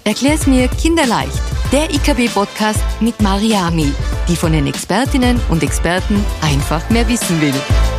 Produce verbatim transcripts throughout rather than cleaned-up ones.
Erklär's mir kinderleicht. Der I K B-Podcast mit Mariami, die von den Expertinnen und Experten einfach mehr wissen will.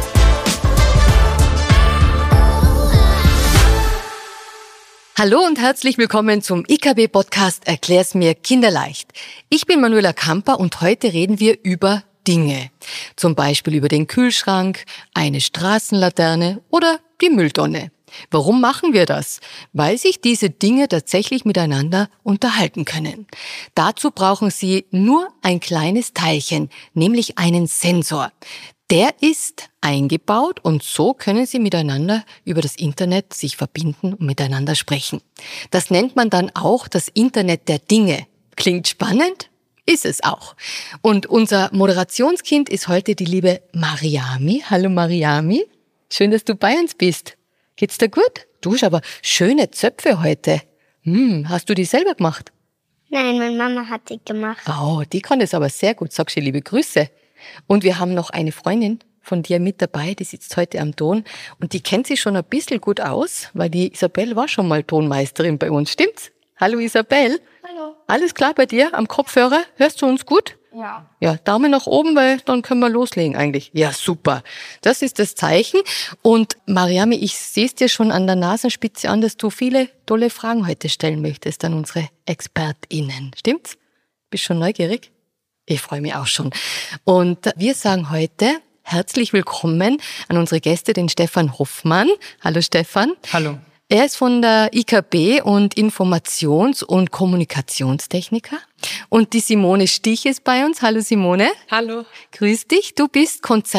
Hallo und herzlich willkommen zum I K B-Podcast Erklär's mir kinderleicht. Ich bin Manuela Kamper und heute reden wir über Dinge. Zum Beispiel über den Kühlschrank, eine Straßenlaterne oder die Mülltonne. Warum machen wir das? Weil sich diese Dinge tatsächlich miteinander unterhalten können. Dazu brauchen sie nur ein kleines Teilchen, nämlich einen Sensor. Der ist eingebaut und so können sie miteinander über das Internet sich verbinden und miteinander sprechen. Das nennt man dann auch das Internet der Dinge. Klingt spannend? Ist es auch. Und unser Moderationskind ist heute die liebe Mariami. Hallo Mariami, schön, dass du bei uns bist. Geht's dir gut? Du hast aber schöne Zöpfe heute. Hm, hast du die selber gemacht? Nein, meine Mama hat die gemacht. Oh, die kann das aber sehr gut. Sagst du liebe Grüße. Und wir haben noch eine Freundin von dir mit dabei, die sitzt heute am Ton und die kennt sich schon ein bisschen gut aus, weil die Isabel war schon mal Tonmeisterin bei uns, stimmt's? Hallo Isabel. Hallo. Alles klar bei dir am Kopfhörer? Hörst du uns gut? Ja. Ja, Daumen nach oben, weil dann können wir loslegen eigentlich. Ja, super. Das ist das Zeichen. Und Mariami, ich sehe es dir schon an der Nasenspitze an, dass du viele tolle Fragen heute stellen möchtest an unsere ExpertInnen. Stimmt's? Bist schon neugierig? Ich freue mich auch schon. Und wir sagen heute herzlich willkommen an unsere Gäste, den Stefan Hoffmann. Hallo Stefan. Hallo. Er ist von der I K B und Informations- und Kommunikationstechniker. Und die Simone Stich ist bei uns. Hallo Simone. Hallo. Grüß dich. Du bist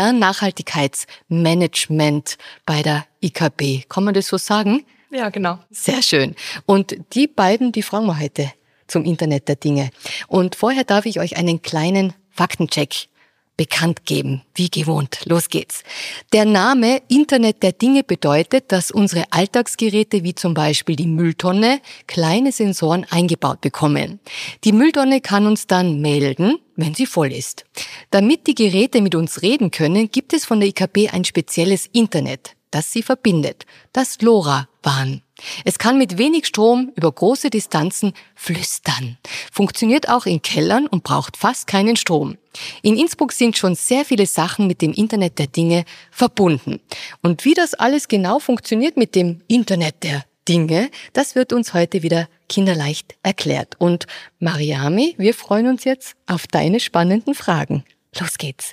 Konzern-Nachhaltigkeitsmanagement bei der I K B. Kann man das so sagen? Ja, genau. Sehr schön. Und die beiden, die fragen wir heute zum Internet der Dinge. Und vorher darf ich euch einen kleinen Faktencheck bekannt geben, wie gewohnt. Los geht's. Der Name Internet der Dinge bedeutet, dass unsere Alltagsgeräte wie zum Beispiel die Mülltonne kleine Sensoren eingebaut bekommen. Die Mülltonne kann uns dann melden, wenn sie voll ist. Damit die Geräte mit uns reden können, gibt es von der I K B ein spezielles Internet, das sie verbindet, das LoRaWAN. Es kann mit wenig Strom über große Distanzen flüstern. Funktioniert auch in Kellern und braucht fast keinen Strom. In Innsbruck sind schon sehr viele Sachen mit dem Internet der Dinge verbunden. Und wie das alles genau funktioniert mit dem Internet der Dinge, das wird uns heute wieder kinderleicht erklärt. Und Mariami, wir freuen uns jetzt auf deine spannenden Fragen. Los geht's.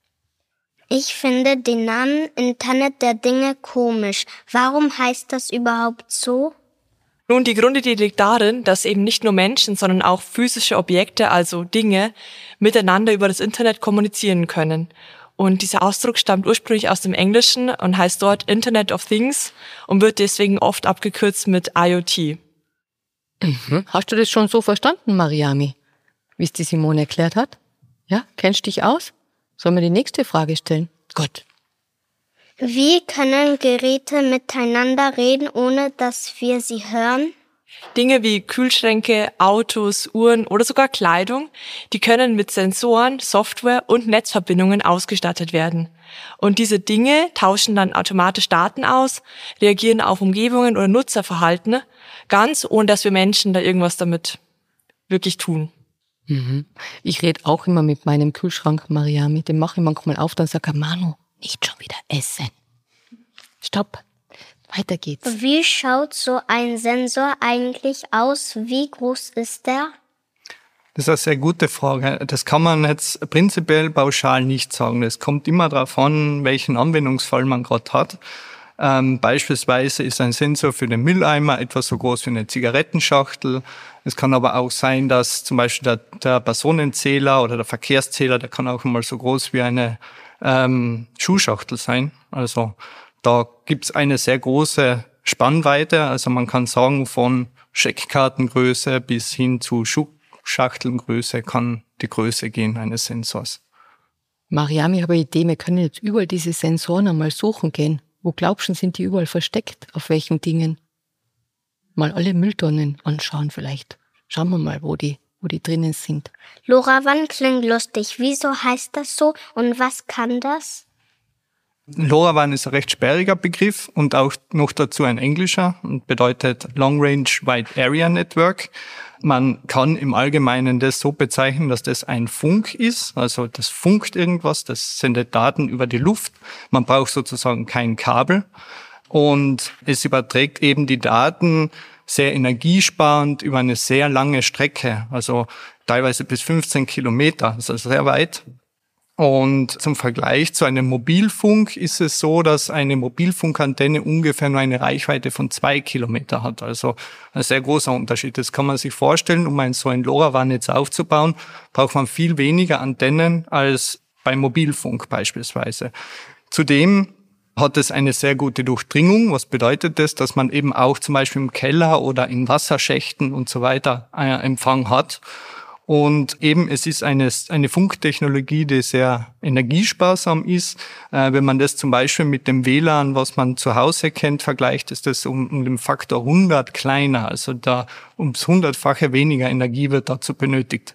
Ich finde den Namen Internet der Dinge komisch. Warum heißt das überhaupt so? Nun, die Grundidee liegt darin, dass eben nicht nur Menschen, sondern auch physische Objekte, also Dinge, miteinander über das Internet kommunizieren können. Und dieser Ausdruck stammt ursprünglich aus dem Englischen und heißt dort Internet of Things und wird deswegen oft abgekürzt mit I O T. Mhm. Hast du das schon so verstanden, Mariami, wie es die Simone erklärt hat? Ja, kennst dich aus? Sollen wir die nächste Frage stellen? Gut. Wie können Geräte miteinander reden, ohne dass wir sie hören? Dinge wie Kühlschränke, Autos, Uhren oder sogar Kleidung, die können mit Sensoren, Software und Netzverbindungen ausgestattet werden. Und diese Dinge tauschen dann automatisch Daten aus, reagieren auf Umgebungen oder Nutzerverhalten, ganz ohne dass wir Menschen da irgendwas damit wirklich tun. Mhm. Ich rede auch immer mit meinem Kühlschrank, Mariami. Den mache ich manchmal auf, dann sage ich, Manu, nicht schon wieder essen. Stopp, weiter geht's. Wie schaut so ein Sensor eigentlich aus? Wie groß ist der? Das ist eine sehr gute Frage. Das kann man jetzt prinzipiell pauschal nicht sagen. Es kommt immer darauf an, welchen Anwendungsfall man gerade hat. Ähm, beispielsweise ist ein Sensor für den Mülleimer etwa so groß wie eine Zigarettenschachtel. Es kann aber auch sein, dass zum Beispiel der, der Personenzähler oder der Verkehrszähler, der kann auch mal so groß wie eine ähm, Schuhschachtel sein. Also da gibt's eine sehr große Spannweite. Also man kann sagen, von Scheckkartengröße bis hin zu Schuhschachtelgröße kann die Größe gehen eines Sensors. Mariami, ich habe eine Idee, wir können jetzt überall diese Sensoren einmal suchen gehen. Wo glaubst du, sind die überall versteckt? Auf welchen Dingen? Mal alle Mülltonnen anschauen vielleicht. Schauen wir mal, wo die, wo die drinnen sind. LoRaWAN klingt lustig. Wieso heißt das so und was kann das? LoRaWAN ist ein recht sperriger Begriff und auch noch dazu ein englischer und bedeutet Long Range Wide Area Network. Man kann im Allgemeinen das so bezeichnen, dass das ein Funk ist, also das funkt irgendwas, das sendet Daten über die Luft. Man braucht sozusagen kein Kabel und es überträgt eben die Daten sehr energiesparend über eine sehr lange Strecke, also teilweise bis fünfzehn Kilometer, das ist also sehr weit. Und zum Vergleich zu einem Mobilfunk ist es so, dass eine Mobilfunkantenne ungefähr nur eine Reichweite von zwei Kilometer hat. Also ein sehr großer Unterschied. Das kann man sich vorstellen, um ein so ein LoRaWAN-Netz aufzubauen, braucht man viel weniger Antennen als beim Mobilfunk beispielsweise. Zudem hat es eine sehr gute Durchdringung. Was bedeutet das? Dass man eben auch zum Beispiel im Keller oder in Wasserschächten und so weiter Empfang hat. Und eben, es ist eine, eine Funktechnologie, die sehr energiesparsam ist. Äh, wenn man das zum Beispiel mit dem W L A N, was man zu Hause kennt, vergleicht, ist das um, um den Faktor hundert kleiner. Also da ums hundertfache weniger Energie wird dazu benötigt.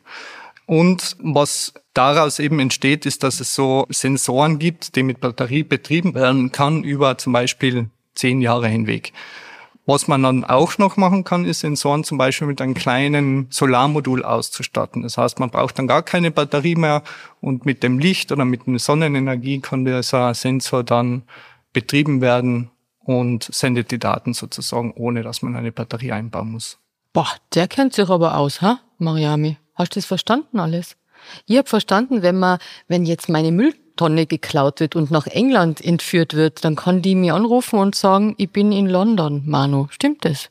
Und was daraus eben entsteht, ist, dass es so Sensoren gibt, die mit Batterie betrieben werden kann über zum Beispiel zehn Jahre hinweg. Was man dann auch noch machen kann, ist Sensoren zum Beispiel mit einem kleinen Solarmodul auszustatten. Das heißt, man braucht dann gar keine Batterie mehr und mit dem Licht oder mit der Sonnenenergie kann dieser Sensor dann betrieben werden und sendet die Daten sozusagen, ohne dass man eine Batterie einbauen muss. Boah, der kennt sich aber aus, ha, Mariami? Hast du das verstanden alles? Ich habe verstanden, wenn man, wenn jetzt meine Mülltonne geklaut wird und nach England entführt wird, dann kann die mir anrufen und sagen, ich bin in London, Manu. Stimmt das?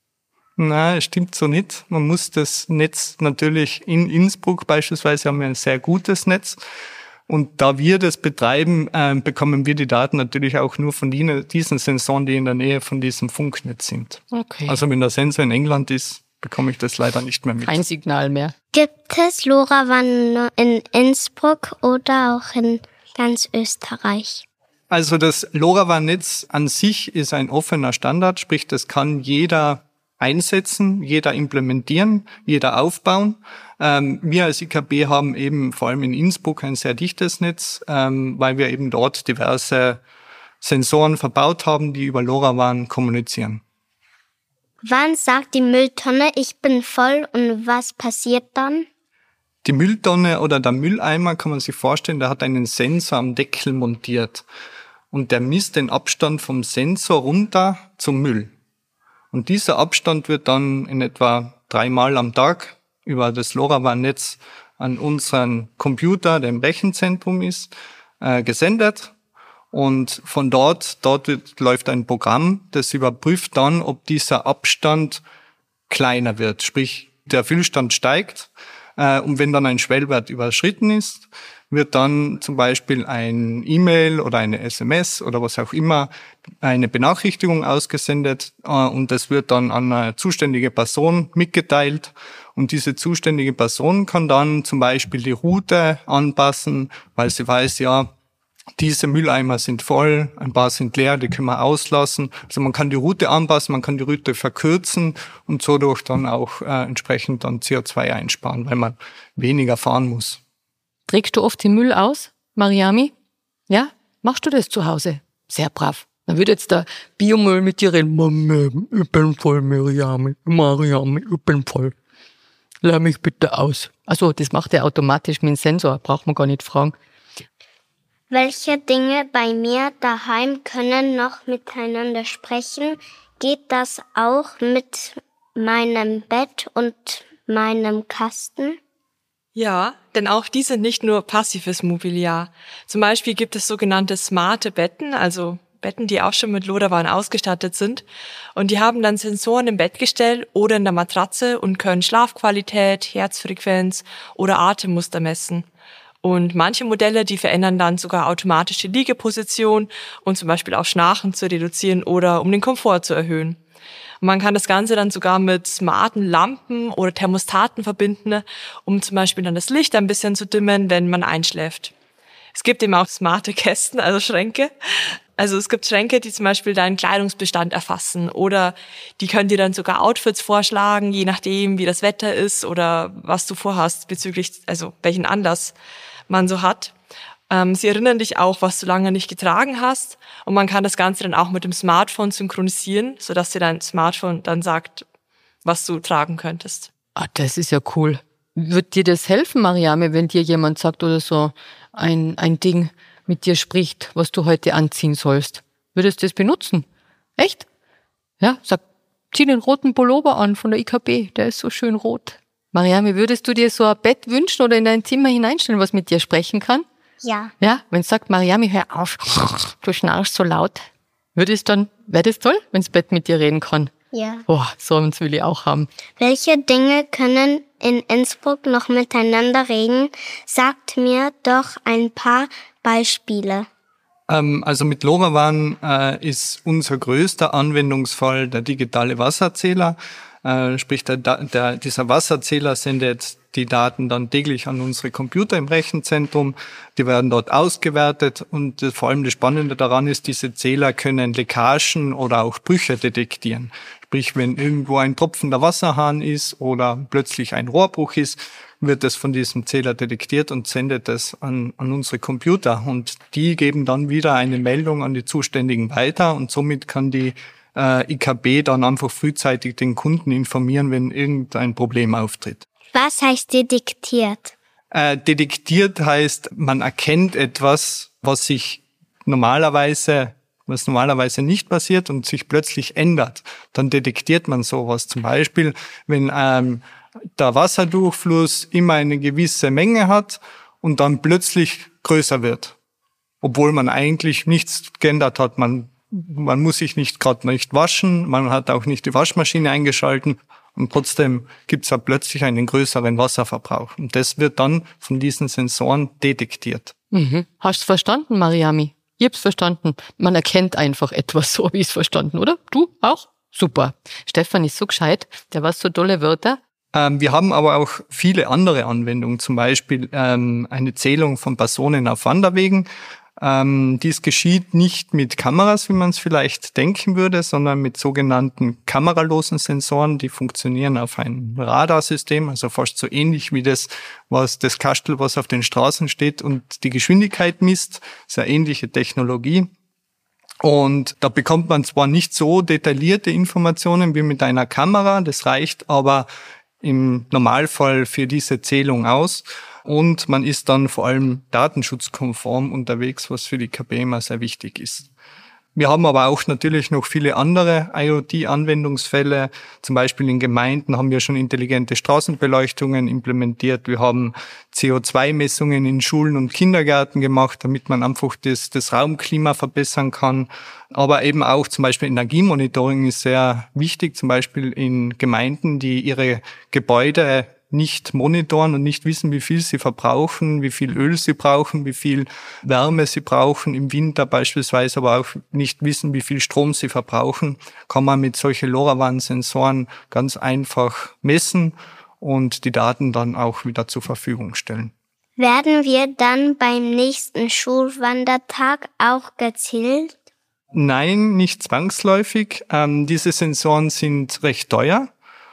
Nein, stimmt so nicht. Man muss das Netz natürlich in Innsbruck beispielsweise, haben wir ein sehr gutes Netz. Und da wir das betreiben, äh, bekommen wir die Daten natürlich auch nur von diesen Sensoren, die in der Nähe von diesem Funknetz sind. Okay. Also wenn der Sensor in England ist, bekomme ich das leider nicht mehr mit. Kein Signal mehr. Gibt es LoRaWAN nur in Innsbruck oder auch in ganz Österreich? Also das LoRaWAN-Netz an sich ist ein offener Standard, sprich, das kann jeder einsetzen, jeder implementieren, jeder aufbauen. Ähm, wir als I K B haben eben vor allem in Innsbruck ein sehr dichtes Netz, ähm, weil wir eben dort diverse Sensoren verbaut haben, die über LoRaWAN kommunizieren. Wann sagt die Mülltonne, ich bin voll und was passiert dann? Die Mülltonne oder der Mülleimer, kann man sich vorstellen, der hat einen Sensor am Deckel montiert. Und der misst den Abstand vom Sensor runter zum Müll. Und dieser Abstand wird dann in etwa dreimal am Tag über das LoRaWAN-Netz an unseren Computer, der im Rechenzentrum ist, äh, gesendet. Und von dort, dort wird, läuft ein Programm, das überprüft dann, ob dieser Abstand kleiner wird. Sprich, der Füllstand steigt. Äh, und wenn dann ein Schwellwert überschritten ist, wird dann zum Beispiel ein E-Mail oder eine S M S oder was auch immer, eine Benachrichtigung ausgesendet. Äh, und das wird dann an eine zuständige Person mitgeteilt. Und diese zuständige Person kann dann zum Beispiel die Route anpassen, weil sie weiß, ja, diese Mülleimer sind voll, ein paar sind leer, die können wir auslassen. Also man kann die Route anpassen, man kann die Route verkürzen und so durch dann auch äh, entsprechend dann C O zwei einsparen, weil man weniger fahren muss. Trägst du oft den Müll aus, Mariami? Ja? Machst du das zu Hause? Sehr brav. Dann würde jetzt der Biomüll mit dir reden. Mama, ich bin voll, Mariami. Mariami, ich bin voll. Leih mich bitte aus. Also das macht er automatisch mit dem Sensor, braucht man gar nicht fragen. Welche Dinge bei mir daheim können noch miteinander sprechen? Geht das auch mit meinem Bett und meinem Kasten? Ja, denn auch die sind nicht nur passives Mobiliar. Zum Beispiel gibt es sogenannte smarte Betten, also Betten, die auch schon mit LoRaWAN ausgestattet sind. Und die haben dann Sensoren im Bettgestell oder in der Matratze und können Schlafqualität, Herzfrequenz oder Atemmuster messen. Und manche Modelle, die verändern dann sogar automatisch die Liegeposition, um zum Beispiel auch Schnarchen zu reduzieren oder um den Komfort zu erhöhen. Und man kann das Ganze dann sogar mit smarten Lampen oder Thermostaten verbinden, um zum Beispiel dann das Licht ein bisschen zu dimmen, wenn man einschläft. Es gibt eben auch smarte Kästen, also Schränke. Also es gibt Schränke, die zum Beispiel deinen Kleidungsbestand erfassen oder die können dir dann sogar Outfits vorschlagen, je nachdem, wie das Wetter ist oder was du vorhast bezüglich, also welchen Anlass man so hat. Ähm, sie erinnern dich auch, was du lange nicht getragen hast. Und man kann das Ganze dann auch mit dem Smartphone synchronisieren, sodass dir dein Smartphone dann sagt, was du tragen könntest. Ah, das ist ja cool. Wird dir das helfen, Mariame, wenn dir jemand sagt oder so ein, ein Ding mit dir spricht, was du heute anziehen sollst? Würdest du das benutzen? Echt? Ja, sag, zieh den roten Pullover an von der I K B, der ist so schön rot. Mariame, würdest du dir so ein Bett wünschen oder in dein Zimmer hineinstellen, was mit dir sprechen kann? Ja. Ja, wenn es sagt, Mariame, hör auf, du schnarchst so laut. Würdest dann, wäre das toll, wenn das Bett mit dir reden kann? Ja. Boah, so eins will ich auch haben. Welche Dinge können in Innsbruck noch miteinander reden? Sagt mir doch ein paar Beispiele. Ähm, also mit LoRaWAN äh, ist unser größter Anwendungsfall der digitale Wasserzähler. Äh, sprich, der, der, dieser Wasserzähler sendet die Daten dann täglich an unsere Computer im Rechenzentrum. Die werden dort ausgewertet und das, vor allem das Spannende daran ist, diese Zähler können Leckagen oder auch Brüche detektieren. Sprich, wenn irgendwo ein tropfender Wasserhahn ist oder plötzlich ein Rohrbruch ist, wird es von diesem Zähler detektiert und sendet es an, an unsere Computer. Und die geben dann wieder eine Meldung an die Zuständigen weiter und somit kann die äh, I K B dann einfach frühzeitig den Kunden informieren, wenn irgendein Problem auftritt. Was heißt detektiert? Äh, detektiert heißt, man erkennt etwas, was sich normalerweise, was normalerweise nicht passiert und sich plötzlich ändert. Dann detektiert man sowas. Zum Beispiel, wenn ähm, der Wasserdurchfluss immer eine gewisse Menge hat und dann plötzlich größer wird, obwohl man eigentlich nichts geändert hat. Man man muss sich nicht gerade nicht waschen, man hat auch nicht die Waschmaschine eingeschalten. Und trotzdem gibt es ja plötzlich einen größeren Wasserverbrauch. Und das wird dann von diesen Sensoren detektiert. Mhm. Hast du verstanden, Mariami? Ich hab's verstanden. Man erkennt einfach etwas, so wie ich es verstanden, oder? Du auch? Super. Stefan ist so gescheit, der weiß so tolle Wörter. Ähm, wir haben aber auch viele andere Anwendungen, zum Beispiel ähm, eine Zählung von Personen auf Wanderwegen. Ähm, dies geschieht nicht mit Kameras, wie man es vielleicht denken würde, sondern mit sogenannten kameralosen Sensoren, die funktionieren auf einem Radarsystem, also fast so ähnlich wie das, was das Kastel, was auf den Straßen steht und die Geschwindigkeit misst. Sehr ähnliche Technologie. Und da bekommt man zwar nicht so detaillierte Informationen wie mit einer Kamera, das reicht aber im Normalfall für diese Zählung aus. Und man ist dann vor allem datenschutzkonform unterwegs, was für die K B immer sehr wichtig ist. Wir haben aber auch natürlich noch viele andere IoT-Anwendungsfälle. Zum Beispiel in Gemeinden haben wir schon intelligente Straßenbeleuchtungen implementiert. Wir haben C O zwei Messungen in Schulen und Kindergärten gemacht, damit man einfach das, das Raumklima verbessern kann. Aber eben auch zum Beispiel Energiemonitoring ist sehr wichtig, zum Beispiel in Gemeinden, die ihre Gebäude nicht monitoren und nicht wissen, wie viel sie verbrauchen, wie viel Öl sie brauchen, wie viel Wärme sie brauchen im Winter beispielsweise, aber auch nicht wissen, wie viel Strom sie verbrauchen, kann man mit solchen LoRaWAN-Sensoren ganz einfach messen und die Daten dann auch wieder zur Verfügung stellen. Werden wir dann beim nächsten Schulwandertag auch gezählt? Nein, nicht zwangsläufig. Ähm, diese Sensoren sind recht teuer.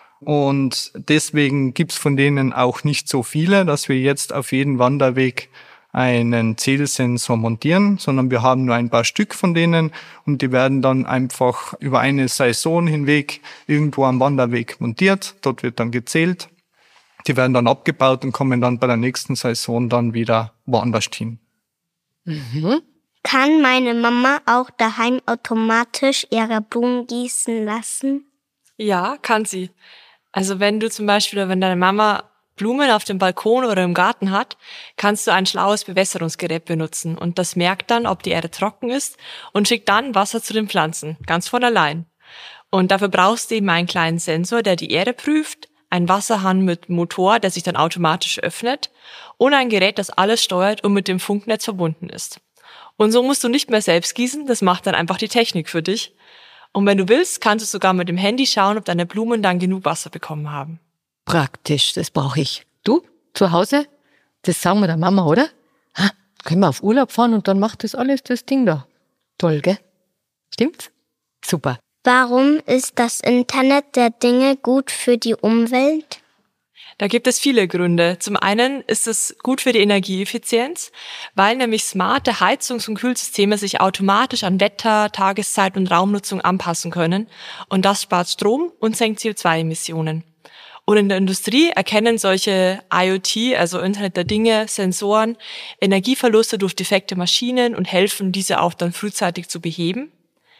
Und deswegen gibt's von denen auch nicht so viele, dass wir jetzt auf jeden Wanderweg einen Zählsensor montieren, sondern wir haben nur ein paar Stück von denen und die werden dann einfach über eine Saison hinweg irgendwo am Wanderweg montiert. Dort wird dann gezählt. Die werden dann abgebaut und kommen dann bei der nächsten Saison dann wieder woanders hin. Mhm. Kann meine Mama auch daheim automatisch ihre Blumen gießen lassen? Ja, kann sie. Also wenn du zum Beispiel, oder wenn deine Mama Blumen auf dem Balkon oder im Garten hat, kannst du ein schlaues Bewässerungsgerät benutzen und das merkt dann, ob die Erde trocken ist und schickt dann Wasser zu den Pflanzen, ganz von allein. Und dafür brauchst du eben einen kleinen Sensor, der die Erde prüft, einen Wasserhahn mit Motor, der sich dann automatisch öffnet und ein Gerät, das alles steuert und mit dem Funknetz verbunden ist. Und so musst du nicht mehr selbst gießen, das macht dann einfach die Technik für dich. Und wenn du willst, kannst du sogar mit dem Handy schauen, ob deine Blumen dann genug Wasser bekommen haben. Praktisch, das brauche ich. Du, zu Hause? Das sagen wir der Mama, oder? Ha, können wir auf Urlaub fahren und dann macht das alles das Ding da. Toll, gell? Stimmt's? Super. Warum ist das Internet der Dinge gut für die Umwelt? Da gibt es viele Gründe. Zum einen ist es gut für die Energieeffizienz, weil nämlich smarte Heizungs- und Kühlsysteme sich automatisch an Wetter, Tageszeit und Raumnutzung anpassen können und das spart Strom und senkt C O zwei Emissionen. Und in der Industrie erkennen solche IoT, also Internet der Dinge, Sensoren, Energieverluste durch defekte Maschinen und helfen, diese auch dann frühzeitig zu beheben.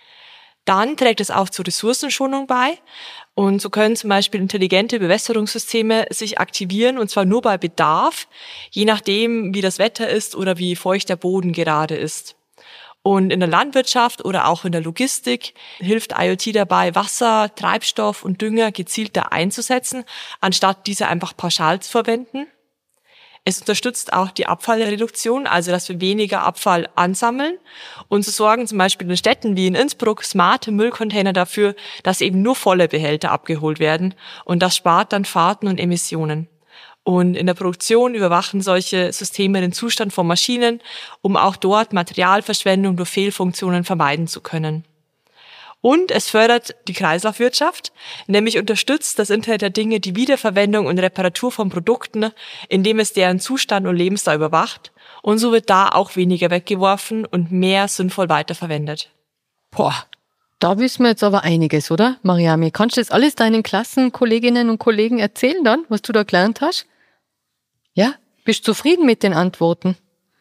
Dann trägt es auch zur Ressourcenschonung bei. Und so können zum Beispiel intelligente Bewässerungssysteme sich aktivieren, und zwar nur bei Bedarf, je nachdem, wie das Wetter ist oder wie feucht der Boden gerade ist. Und in der Landwirtschaft oder auch in der Logistik hilft IoT dabei, Wasser, Treibstoff und Dünger gezielter einzusetzen, anstatt diese einfach pauschal zu verwenden. Es unterstützt auch die Abfallreduktion, also dass wir weniger Abfall ansammeln. Und so sorgen zum Beispiel in Städten wie in Innsbruck smarte Müllcontainer dafür, dass eben nur volle Behälter abgeholt werden. Und das spart dann Fahrten und Emissionen. Und in der Produktion überwachen solche Systeme den Zustand von Maschinen, um auch dort Materialverschwendung durch Fehlfunktionen vermeiden zu können. Und es fördert die Kreislaufwirtschaft, nämlich unterstützt das Internet der Dinge die Wiederverwendung und Reparatur von Produkten, indem es deren Zustand und Lebensdauer überwacht. Und so wird da auch weniger weggeworfen und mehr sinnvoll weiterverwendet. Boah, da wissen wir jetzt aber einiges, oder, Mariami? Kannst du das alles deinen Klassenkolleginnen und Kollegen erzählen dann, was du da gelernt hast? Ja? Bist du zufrieden mit den Antworten?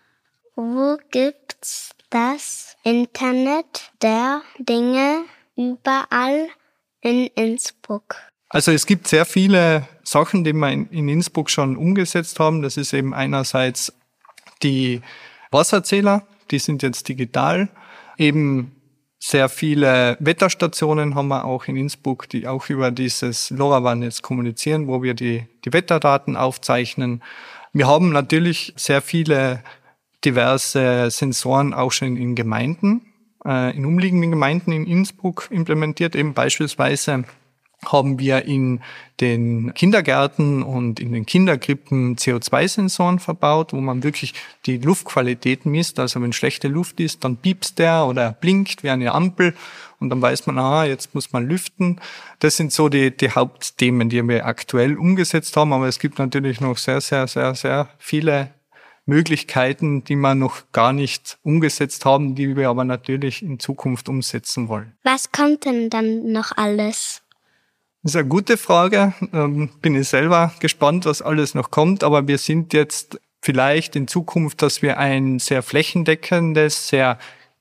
Wo gibt's das Internet der Dinge überall in Innsbruck? Also es gibt sehr viele Sachen, die wir in Innsbruck schon umgesetzt haben. Das ist eben einerseits die Wasserzähler, die sind jetzt digital. Eben sehr viele Wetterstationen haben wir auch in Innsbruck, die auch über dieses LoRaWAN jetzt kommunizieren, wo wir die, die Wetterdaten aufzeichnen. Wir haben natürlich sehr viele diverse Sensoren auch schon in Gemeinden, äh, in umliegenden Gemeinden in Innsbruck implementiert. Eben beispielsweise haben wir in den Kindergärten und in den Kinderkrippen C O zwei Sensoren verbaut, wo man wirklich die Luftqualität misst. Also wenn schlechte Luft ist, dann piepst der oder er blinkt wie eine Ampel und dann weiß man, ah, jetzt muss man lüften. Das sind so die, die Hauptthemen, die wir aktuell umgesetzt haben. Aber es gibt natürlich noch sehr, sehr, sehr, sehr viele Möglichkeiten, die wir noch gar nicht umgesetzt haben, die wir aber natürlich in Zukunft umsetzen wollen. Was kommt denn dann noch alles? Das ist eine gute Frage. Ähm, bin ich selber gespannt, was alles noch kommt. Aber wir sind jetzt vielleicht in Zukunft, dass wir ein sehr flächendeckendes, sehr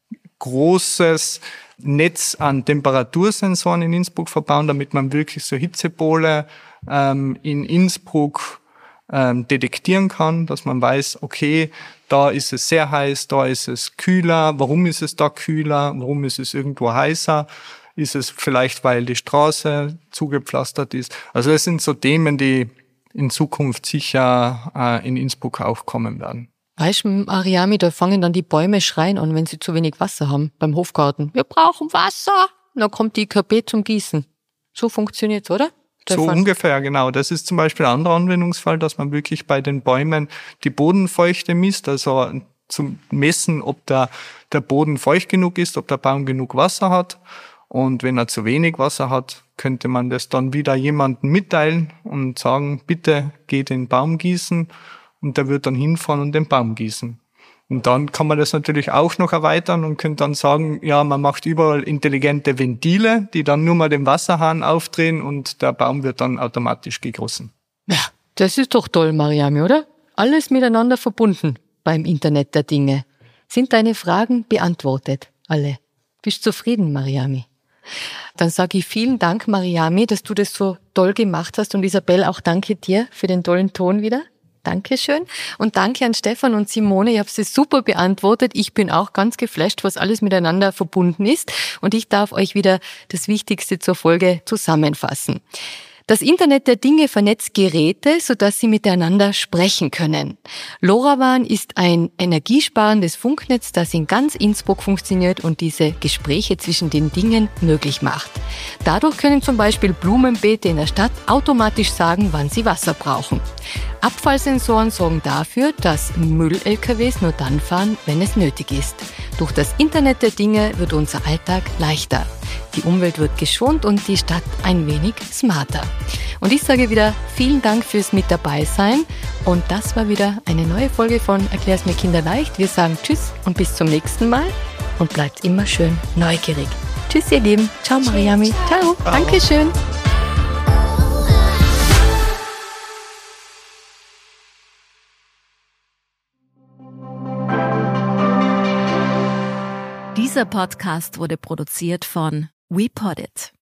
großes Netz an Temperatursensoren in Innsbruck verbauen, damit man wirklich so Hitzepole ähm, in Innsbruck ähm, detektieren kann, dass man weiß, okay, da ist es sehr heiß, da ist es kühler. Warum ist es da kühler? Warum ist es irgendwo heißer? Ist es vielleicht, weil die Straße zugepflastert ist? Also das sind so Themen, die in Zukunft sicher äh, in Innsbruck auch kommen werden. Weißt du, Mariami, da fangen dann die Bäume schreien an, wenn sie zu wenig Wasser haben beim Hofgarten. Wir brauchen Wasser. Und dann kommt die I K B zum Gießen. So funktioniert's, oder? So ungefähr, genau. Das ist zum Beispiel ein anderer Anwendungsfall, dass man wirklich bei den Bäumen die Bodenfeuchte misst, also zum Messen, ob der, der Boden feucht genug ist, ob der Baum genug Wasser hat. Und wenn er zu wenig Wasser hat, könnte man das dann wieder jemandem mitteilen und sagen, bitte geh den Baum gießen. Und der wird dann hinfahren und den Baum gießen. Und dann kann man das natürlich auch noch erweitern und könnte dann sagen, ja, man macht überall intelligente Ventile, die dann nur mal den Wasserhahn aufdrehen und der Baum wird dann automatisch gegossen. Ja, das ist doch toll, Mariami, oder? Alles miteinander verbunden beim Internet der Dinge. Sind deine Fragen beantwortet? Alle. Bist du zufrieden, Mariami? Dann sage ich vielen Dank, Mariami, dass du das so toll gemacht hast und Isabel, auch danke dir für den tollen Ton wieder. Dankeschön. Und danke an Stefan und Simone, ihr habt es super beantwortet. Ich bin auch ganz geflasht, was alles miteinander verbunden ist. Und ich darf euch wieder das Wichtigste zur Folge zusammenfassen. Das Internet der Dinge vernetzt Geräte, sodass sie miteinander sprechen können. LoRaWAN ist ein energiesparendes Funknetz, das in ganz Innsbruck funktioniert und diese Gespräche zwischen den Dingen möglich macht. Dadurch können zum Beispiel Blumenbeete in der Stadt automatisch sagen, wann sie Wasser brauchen. Abfallsensoren sorgen dafür, dass Müll-L K Ws nur dann fahren, wenn es nötig ist. Durch das Internet der Dinge wird unser Alltag leichter. Die Umwelt wird geschont und die Stadt ein wenig smarter. Und ich sage wieder vielen Dank fürs mit dabei sein. Und das war wieder eine neue Folge von Erklär's mir kinderleicht. Wir sagen Tschüss und bis zum nächsten Mal. Und bleibt immer schön neugierig. Tschüss, ihr Lieben. Ciao, Mariami. Ciao. Ciao. Dankeschön. Dieser Podcast wurde produziert von WePoddit.